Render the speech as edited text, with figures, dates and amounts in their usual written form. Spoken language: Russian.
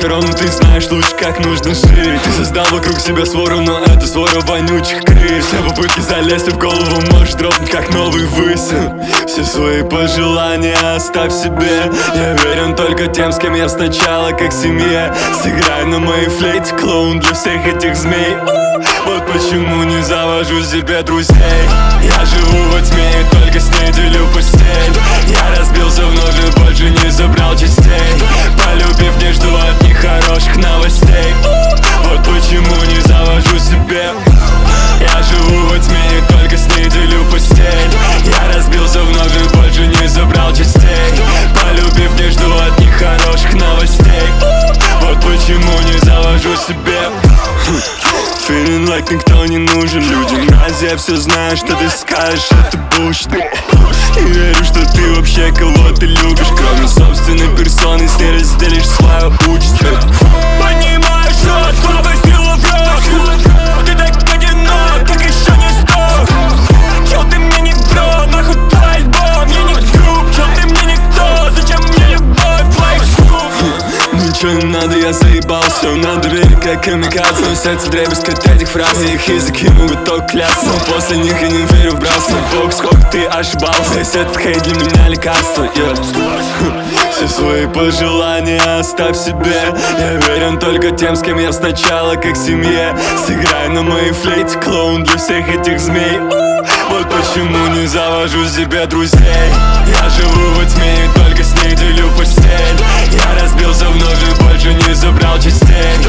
Ровно ты знаешь лучше, как нужно жить. Ты создал вокруг себя свору, но это свора вонючих крыс. Все попытки залезть в голову можешь дропнуть, как новый выстрел. Все свои пожелания оставь себе. Я верен только тем, с кем я сначала как семье. Сыграй на моей флейте, клоун для всех этих змей. Вот почему не завожу себе друзей. Я живу во тьме и только с ней делю постель. Я разбился вновь и больше не забрал частей. Полюбив, не жду от них хороших новостей. Вот почему не завожу себе. Я живу во тьме и только с ней делю постель. Я разбился вновь и больше не забрал частей. Полюбив, не жду от них хороших новостей. Вот почему не завожу себе. Feeling like никто не нужен людям. Разве я все знаю, что ты скажешь, это bullshit. Не верю, что ты вообще кого-то любишь, кроме собственной персоны, с ней разделишь свою участь. Понимаю, что от слабости враг. Ты так одинок, как еще не сдох. Чё ты мне не бро, нахуй твой альбом. Я не друг, чё ты мне никто. Зачем мне любовь твоих слов? Ничего не надо, я заебался. Надо верить, как камикадзе. Но сердце дребезг от этих фраз. Их языки могут только клясться, но после них я не верю в братство. Бог, сколько ты ошибался. Весь этот хейт для меня лекарство. Все свои пожелания оставь себе. Я верен только тем, с кем я сначала как семье. Сыграй на моей флейте, клоун для всех этих змей. Вот почему не завожу себе друзей. Я живу во тьме и только с ней делю постель. Я разбился вновь и больше не забрал частей.